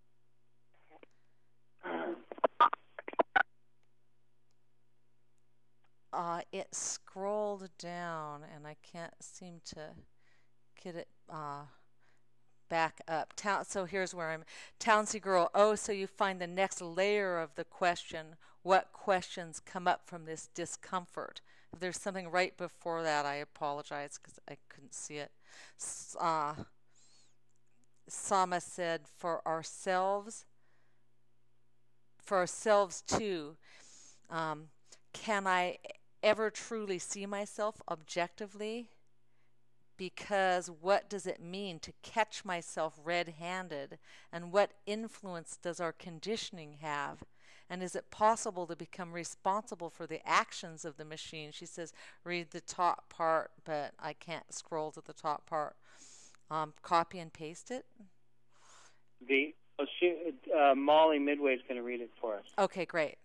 [SPEAKER 1] Uh, it scrolled down, and I can't seem to get it uh, back up. Town, so here's where I'm. Townsy Girl, oh, so you find the next layer of the question. What questions come up from this discomfort? If there's something right before that, I apologize because I couldn't see it. Uh, Sama said, for ourselves, for ourselves too, um, can I ever truly see myself objectively? Because what does it mean to catch myself red-handed, and what influence does our conditioning have? And is it possible to become responsible for the actions of the machine? She says, read the top part, but I can't scroll to the top part. Um, copy and paste it?
[SPEAKER 2] The oh, she, uh, Molly Midway is going to read it for us.
[SPEAKER 1] Okay, great.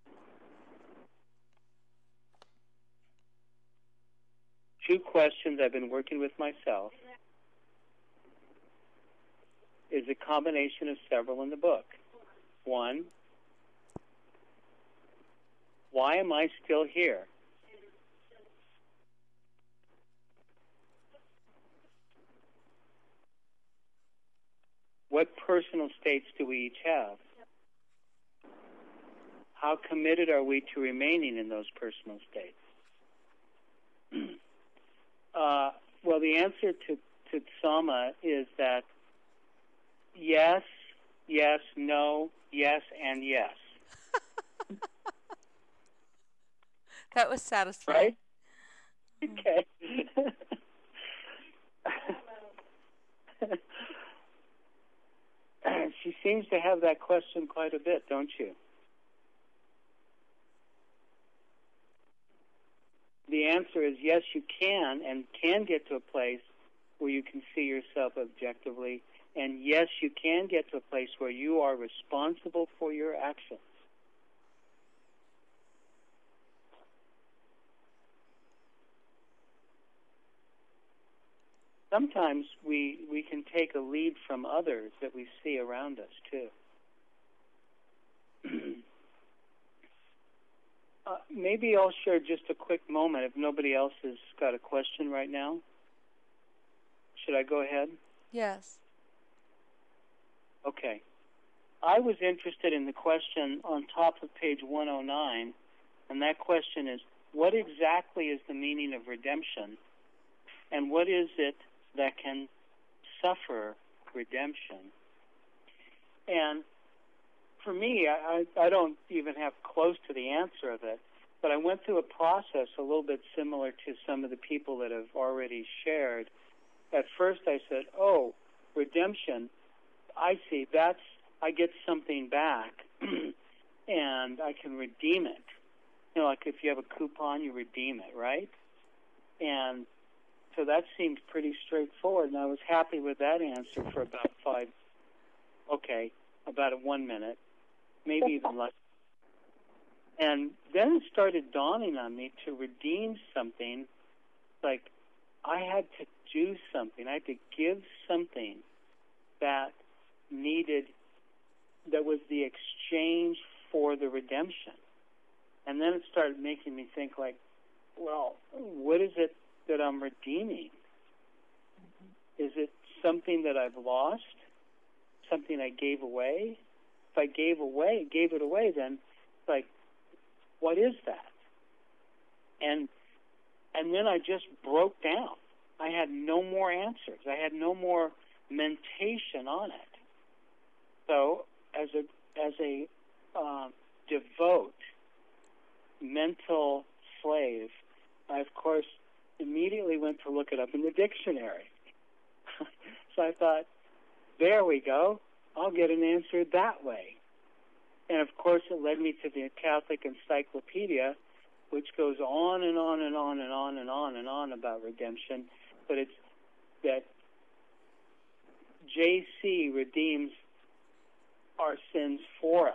[SPEAKER 2] Two questions I've been working with myself is a combination of several in the book. One, why am I still here? What personal states do we each have? How committed are we to remaining in those personal states? Uh, well, the answer to, to Sama is that yes, yes, no, yes, and yes.
[SPEAKER 1] That was satisfying.
[SPEAKER 2] Right? Okay. She seems to have that question quite a bit, don't you? The answer is yes, you can, and can get to a place where you can see yourself objectively, and yes, you can get to a place where you are responsible for your actions. Sometimes we, we can take a lead from others that we see around us, too. Uh, maybe I'll share just a quick moment if nobody else has got a question right now. Should I go ahead?
[SPEAKER 1] Yes.
[SPEAKER 2] Okay. I was interested in the question on top of page one oh nine, and that question is, what exactly is the meaning of redemption, and what is it that can suffer redemption? And for me, I, I don't even have close to the answer of it, but I went through a process a little bit similar to some of the people that have already shared. At first I said, oh, redemption, I see, that's, I get something back, and I can redeem it. You know, like if you have a coupon, you redeem it, right? And so that seemed pretty straightforward, and I was happy with that answer for about five, okay, about a one minute. Maybe even less. And then it started dawning on me to redeem something, like I had to do something. I had to give something that needed, that was the exchange for the redemption. And then it started making me think like, well, what is it that I'm redeeming? Is it something that I've lost? Something I gave away? If I gave away, gave it away, then like, what is that? And and then I just broke down. I had no more answers. I had no more mentation on it. So as a as a uh, devout mental slave, I of course immediately went to look it up in the dictionary. So I thought, there we go. I'll get an answer that way. And of course, it led me to the Catholic Encyclopedia, which goes on and on and on and on and on and on about redemption. But it's that J C redeems our sins for us.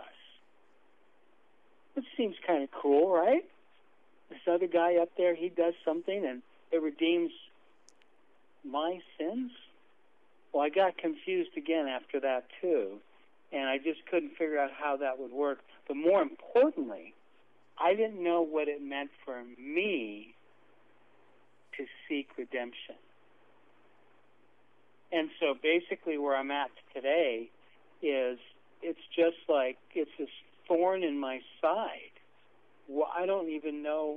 [SPEAKER 2] Which seems kind of cool, right? This other guy up there, he does something and it redeems my sins? Well, I got confused again after that, too. And I just couldn't figure out how that would work. But more importantly, I didn't know what it meant for me to seek redemption. And so basically where I'm at today is it's just like it's this thorn in my side. Well, I don't even know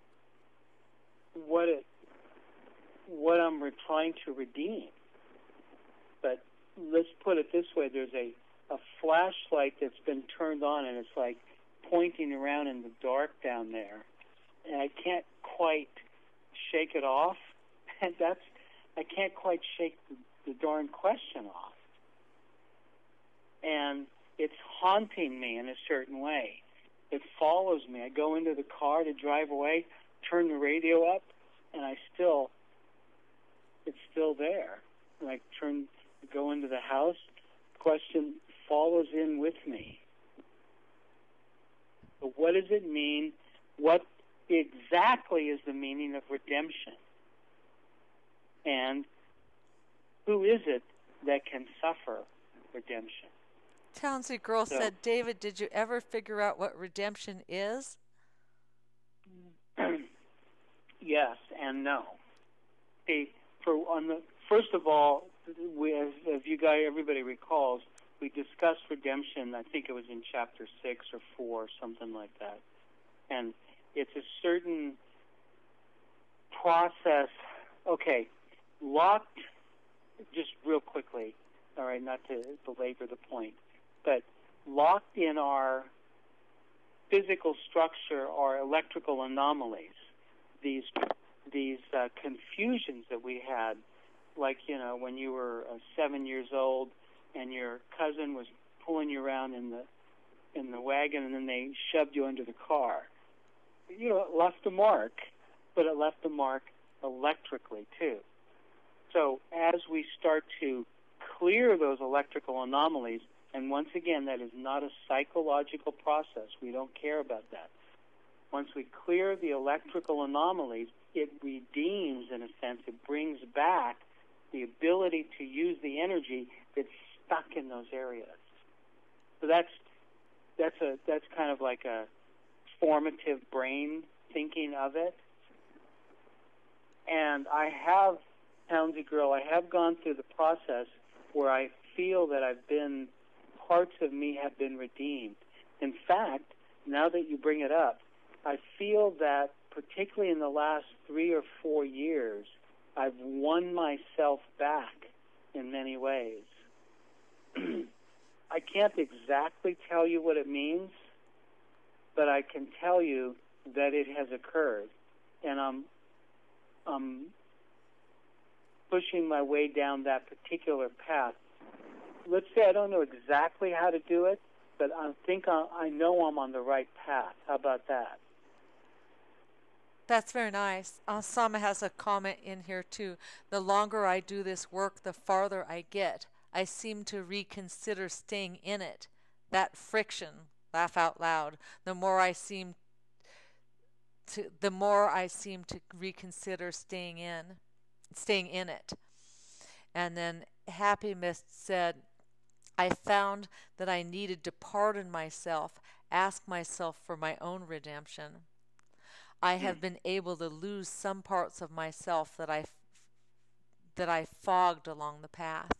[SPEAKER 2] what it, what I'm re- trying to redeem. But let's put it this way: there's a, a flashlight that's been turned on, and it's like pointing around in the dark down there, and I can't quite shake it off. And that's I can't quite shake the, the darn question off. And it's haunting me in a certain way. It follows me. I go into the car to drive away, turn the radio up, and I still, it's still there. And I turn, go into the house, question follows in with me. But what does it mean? What exactly is the meaning of redemption? And who is it that can suffer redemption?
[SPEAKER 1] Townsy Girl
[SPEAKER 2] So,
[SPEAKER 1] said, David, did you ever figure out what redemption is?
[SPEAKER 2] Yes and no. See, for on the first of all, we, as, as you guys, everybody recalls, we discussed redemption. I think it was in chapter six or four, something like that. And it's a certain process. Okay, locked. Just real quickly, all right, not to belabor the point, but locked in our physical structure are electrical anomalies. These these uh, confusions that we had, like, you know, when you were uh, seven years old and your cousin was pulling you around in the in the wagon, and then they shoved you under the car. You know, it left a mark, but it left a mark electrically too. So as we start to clear those electrical anomalies, and once again, that is not a psychological process. We don't care about that. Once we clear the electrical anomalies, it redeems, in a sense, it brings back the ability to use the energy that's stuck in those areas. So that's that's a that's kind of like a formative brain thinking of it. And I have, Townsy Girl, I have gone through the process where I feel that I've been, parts of me have been redeemed. In fact, now that you bring it up, I feel that particularly in the last three or four years, I've won myself back in many ways. I can't exactly tell you what it means, but I can tell you that it has occurred, and I'm, I'm pushing my way down that particular path. Let's say I don't know exactly how to do it, but I think I, I know I'm on the right path. How about that?
[SPEAKER 1] That's very nice. Uh, Sama has a comment in here too. The longer I do this work, the farther I get. I seem to reconsider staying in it. That friction, laugh out loud, the more I seem to the more I seem to reconsider staying in staying in it. And then Happy Mist said, I found that I needed to pardon myself, ask myself for my own redemption. I have been able to lose some parts of myself that I that I fogged along the path.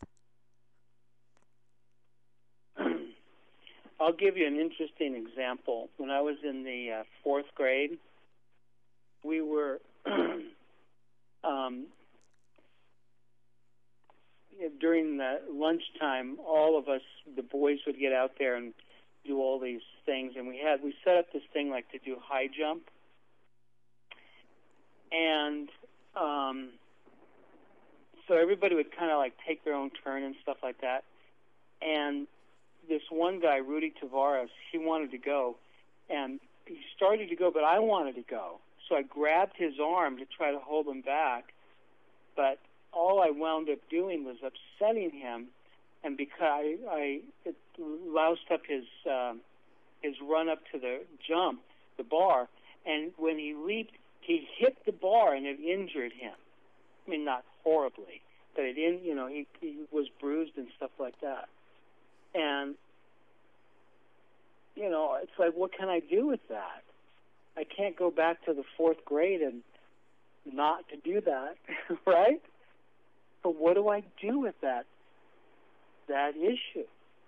[SPEAKER 2] I'll give you an interesting example. When I was in the uh, fourth grade, we were um, during the lunchtime. All of us, the boys, would get out there and do all these things, and we had we set up this thing like to do high jump. And um, so everybody would kind of like take their own turn and stuff like that. And this one guy, Rudy Tavares, he wanted to go, and he started to go, but I wanted to go. So I grabbed his arm to try to hold him back, but all I wound up doing was upsetting him, and because I, I it loused up his uh, his run up to the jump, the bar, and when he leaped, he hit the bar and it injured him. I mean, not horribly, but it in you know he he was bruised and stuff like that. And you know, it's like, what can I do with that? I can't go back to the fourth grade and not to do that, right? But what do I do with that that issue?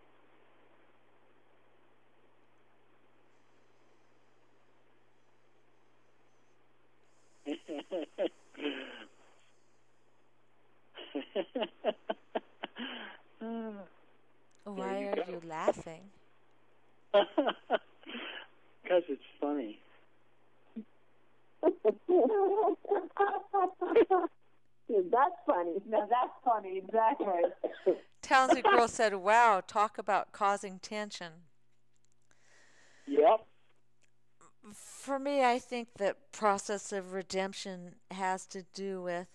[SPEAKER 1] Why you are go. you laughing?
[SPEAKER 2] Because it's funny.
[SPEAKER 5] That's funny. No, that's funny. Exactly.
[SPEAKER 1] Talented Girl said, wow, talk about causing tension.
[SPEAKER 2] Yep.
[SPEAKER 1] For me, I think the process of redemption has to do with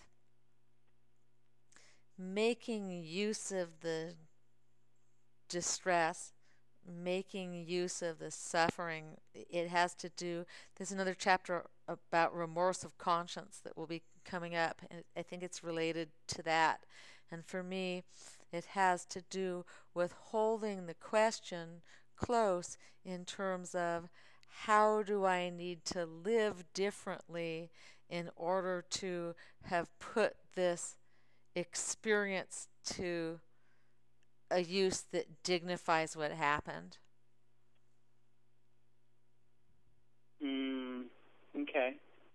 [SPEAKER 1] making use of the distress, making use of the suffering. It has to do, there's another chapter about remorse of conscience that will be coming up, and I think it's related to that. And for me, it has to do with holding the question close in terms of how do I need to live differently in order to have put this experience to a use that dignifies what happened.
[SPEAKER 2] Mm, okay.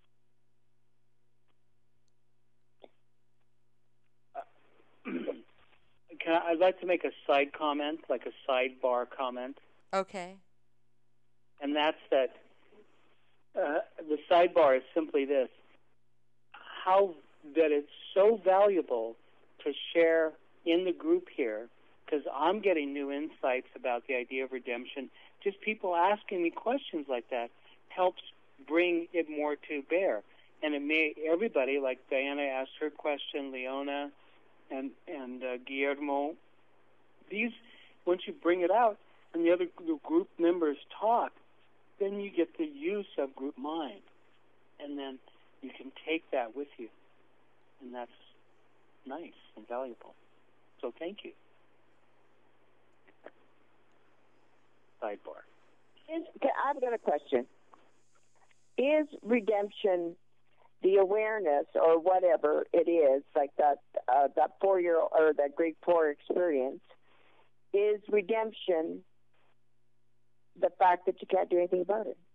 [SPEAKER 2] Uh, can I, I'd like to make a side comment, like a sidebar comment.
[SPEAKER 1] Okay.
[SPEAKER 2] And that's that uh, the sidebar is simply this: how that it's so valuable to share in the group here, because I'm getting new insights about the idea of redemption. Just people asking me questions like that helps bring it more to bear. And it may, everybody, like Diana asked her question, Leona, and and uh, Guillermo, these, once you bring it out and the other the group members talk, then you get the use of group mind, and then you can take that with you, and that's nice and valuable. So thank you. Sidebar.
[SPEAKER 5] Is, I've got a question. Is redemption the awareness or whatever it is, like that uh, that four-year or that grade four experience? Is redemption the fact that you can't do anything about it?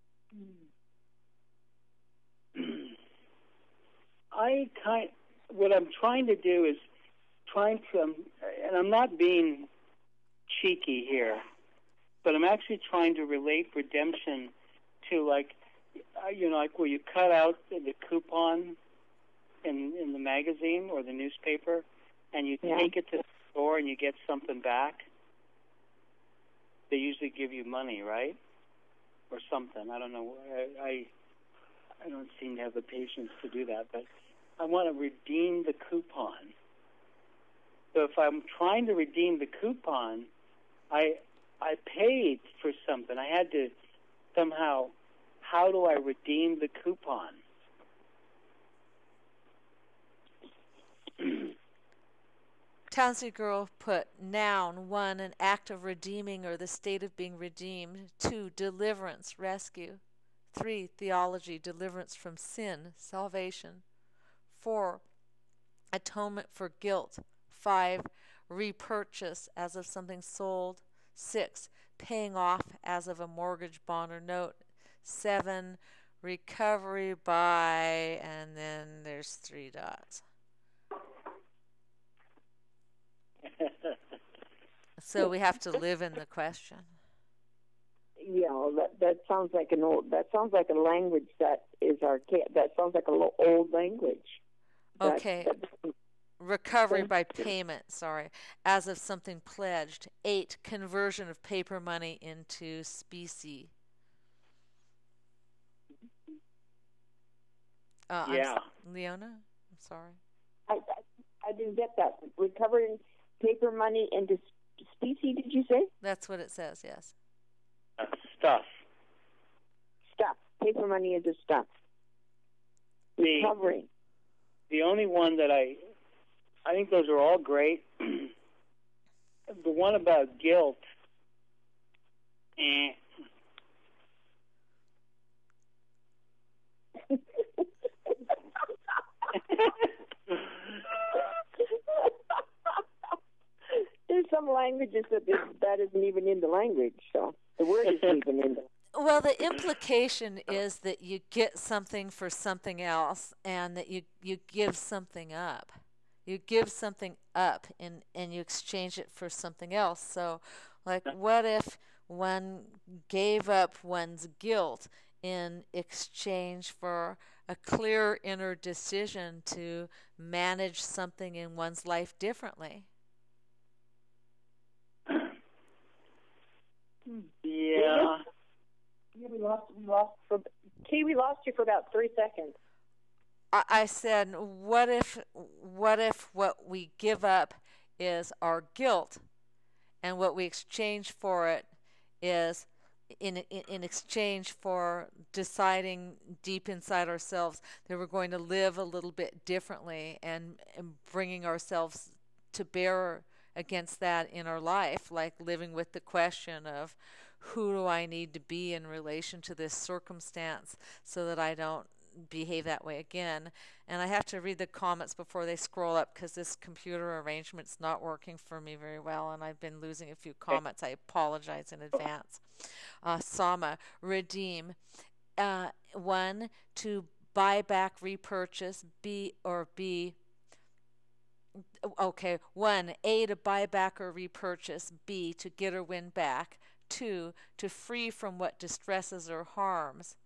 [SPEAKER 2] I kind. What I'm trying to do is trying to, um, and I'm not being cheeky here, but I'm actually trying to relate redemption to, like, uh, you know, like where you cut out the, the coupon in in the magazine or the newspaper, and you
[SPEAKER 5] yeah.
[SPEAKER 2] take it to the store and you get something back. They usually give you money, right, or something. I don't know. I, I I don't seem to have the patience to do that, but I want to redeem the coupon. So if I'm trying to redeem the coupon, I I paid for something. I had to somehow. How do I redeem the coupon?
[SPEAKER 1] Talented Girl put noun, one, an act of redeeming or the state of being redeemed. Two, deliverance, rescue. Three, theology, deliverance from sin, salvation. Four, atonement for guilt. Five, repurchase as of something sold. Six, paying off as of a mortgage, bond, or note. Seven, recovery by, and then there's three dots. So we have to live in the question.
[SPEAKER 5] You know, that that sounds like an old. That sounds like a language that is archaic. That sounds like a old language.
[SPEAKER 1] Okay.
[SPEAKER 5] That, that
[SPEAKER 1] recovery by payment, sorry, as of something pledged. Eight, conversion of paper money into specie. Uh,
[SPEAKER 2] Yeah.
[SPEAKER 1] I'm, Leona, I'm sorry.
[SPEAKER 5] I, I I didn't get that. Recovering paper money into specie, did you say?
[SPEAKER 1] That's what it says, yes.
[SPEAKER 2] Uh, stuff.
[SPEAKER 5] Stuff. Paper money into stuff.
[SPEAKER 2] The,
[SPEAKER 5] Recovering.
[SPEAKER 2] the only one that I, I think those are all great. The one about guilt, eh.
[SPEAKER 5] There's some languages that this, that isn't even in the language, so the word isn't even in the.
[SPEAKER 1] Well, the implication is that you get something for something else, and that you, you give something up. You give something up, and, and you exchange it for something else. So, like, what if one gave up one's guilt in exchange for a clear inner decision to manage something in one's life differently?
[SPEAKER 2] Yeah.
[SPEAKER 5] Yeah, we lost. We lost for. Kay, we lost you for about three seconds.
[SPEAKER 1] I, I said, what if, what if what we give up is our guilt, and what we exchange for it is, in, in in exchange for deciding deep inside ourselves that we're going to live a little bit differently, and, and bringing ourselves to bear against that in our life, like living with the question of, who do I need to be in relation to this circumstance so that I don't behave that way again. And I have to read the comments before they scroll up, because this computer arrangement's not working for me very well, and I've been losing a few comments. I apologize in advance. Uh, Sama, redeem. Uh, one, to buy back, repurchase. B, or B, okay, one, A, to buy back or repurchase. B, to get or win back. Two, to free from what distresses or harms.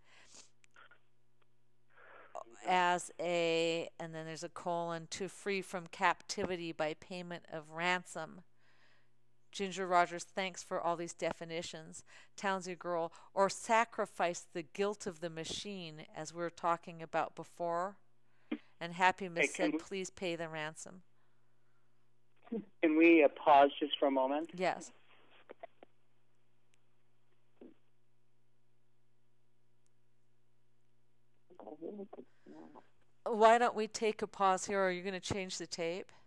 [SPEAKER 1] As a, and then there's a colon, to free from captivity by payment of ransom. Ginger Rogers, thanks for all these definitions. Townsy Girl, or sacrifice the guilt of the machine, as we were talking about before. And Happy Miss
[SPEAKER 2] Hey,
[SPEAKER 1] said,
[SPEAKER 2] we,
[SPEAKER 1] please pay the ransom.
[SPEAKER 2] Can we uh, pause just for a moment?
[SPEAKER 1] Yes. Why don't we take a pause here? Are you going to change the tape?